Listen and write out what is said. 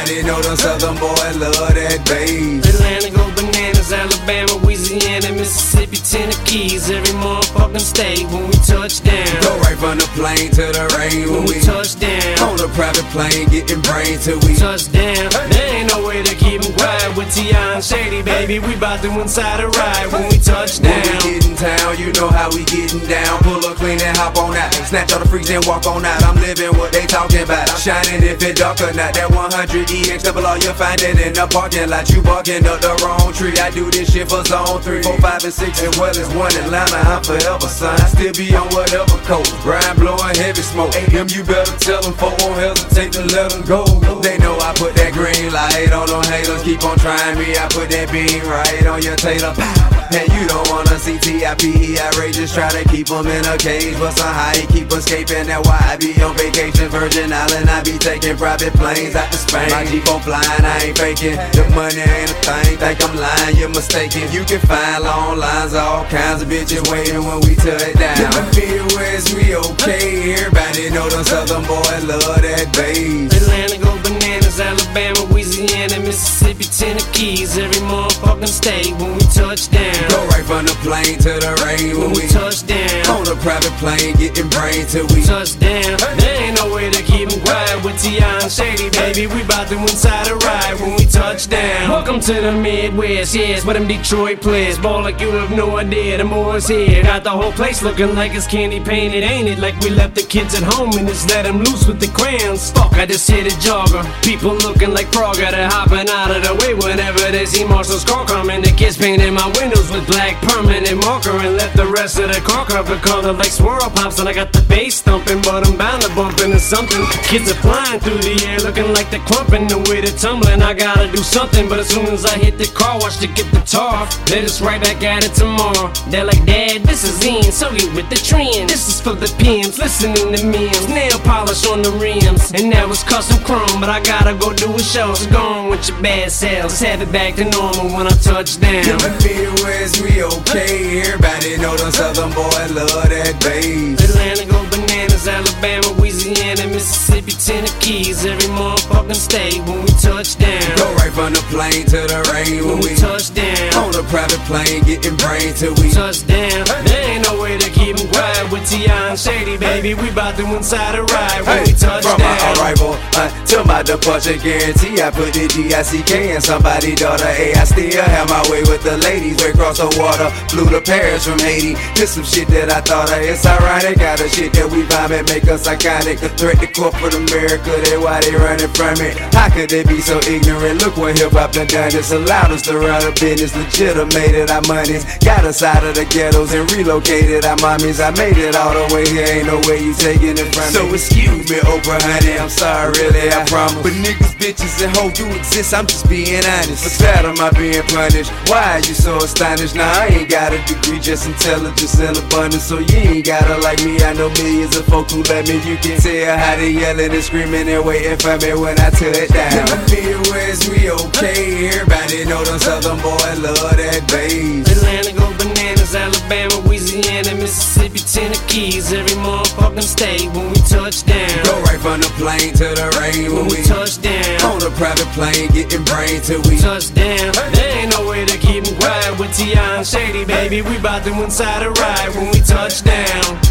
Everybody know the Southern boy love that bass. Atlanta go bananas, Alabama, Louisiana, Mississippi, Tennessee. Every motherfucking state when we touch down. Go right from the plane to the rain When we touch down. on a private plane, getting brains till we Touch down. There ain't no way to keep 'em quiet with T.I. and Shady, baby. We bout to inside a ride when we touch When down. we get in town, you know how we getting down. Pull up clean and hop on out. Snatch all the freaks and walk on out. I'm living what they talking about. I'm shining if it dark or not. That 100 EX double all you find it in the parking lot. You barking up the wrong tree. I do this shit for zone 3, 4, 5, and 6 as well as 1 Atlanta. I'm forever, son. I still be on whatever coat. Ryan blowing heavy smoke. Him, you better tell them, folk won't hesitate to let them go. They know I put that green light on them haters. Keep on trying me. I put that beam right on your tater. And you don't wanna see T.I.P. outrageous. Try to keep them in a cage, but somehow he keep escaping. That's why I be on vacation, Virgin Island. I be taking private planes out to Spain. My Jeep on flying, I ain't faking. The money ain't a thing, think I'm lying, you're mistaken. You can find long lines, all kinds of bitches waiting when we touch down. In the Midwest, we okay. Everybody know the Southern boy love that bass. Atlanta go bananas, Alabama, Louisiana, Mississippi, Tennessee. Every motherfucking state when we touch down. Go right from the plane to the rain When we touch down. on a private plane, getting brains till we Touch down. There ain't no way to keep 'em quiet with T.I. and Shady, baby. We bout to inside a ride when we touch down. Welcome to the Midwest, yes, where them Detroit players ball like you have no idea. The more's here, got the whole place looking like it's candy painted, ain't it? Like we left the kids at home and just let them loose with the crayons. Fuck, I just hit a jogger. People looking like Frogger, they're hopping out of the way whenever they see Marshall's car coming. The kids painted my windows with black permanent marker and left the rest of the car cover colored like swirl pops. And I got the bass thumping, but I'm bound to bump into something. Kids are flying through the air looking like they're clumping. The way they're tumbling, I gotta do something. But as soon as I hit the car wash to get the tar, they're just right back at it tomorrow. They're like, Dad, this is in, so get with the trend. This is for the pimps, listening to memes. Nail polish on the rims, and that was custom chrome. But I gotta go do a show, so go on with your bad self. Just have it back to normal when I touch down. in the Midwest, we okay. Everybody know the Southern boy love that bass. Atlanta go bananas, Alabama, Louisiana, Mississippi, Tennessee. Every motherfucking state when we touch down. Go right from the plane to the rain When we touch down. on a private plane, getting brains till we Touch down. There ain't no way to keep 'em quiet with T.I. and Shady, baby. We bout to inside a ride when we touch from down. my arrival till my departure, guarantee I put the D-I-C-K in somebody's daughter. Hey, I still have my way with the ladies. We cross the water, flew to Paris from Haiti. Did some shit that I thought of. It's ironic, got the shit that we vibe and make us iconic. A threat to corporate America, that's why they running from it. How could they be so ignorant? Look what hip-hop done done. It's allowed us to run a business, legitimated our monies. Got us out of the ghettos and relocated our mommies. I made it all the way here, ain't no way you taking it from me. So excuse me, Oprah, honey, I'm sorry, really, I promise. But niggas, bitches, and hoes do exist, I'm just being honest. Instead of my being punished, why are you so astonished? Nah, I ain't got a degree, just intelligence and abundance. So you ain't gotta like me, I know millions of folk who let me. You can tell how they yelling and screaming and waiting for me when I touch down. In the Midwest, we okay. Everybody know the Southern boy love that bass. Atlanta go bananas, Alabama, Louisiana, Mississippi, Tennessee. Every motherfucking state when we touch down. Go right from the plane to the rain When we touch down. on a private plane, getting brains till we Touch down. There ain't no way to keep 'em quiet with T.I. and Shady, baby. We bout to inside a ride when we touch down.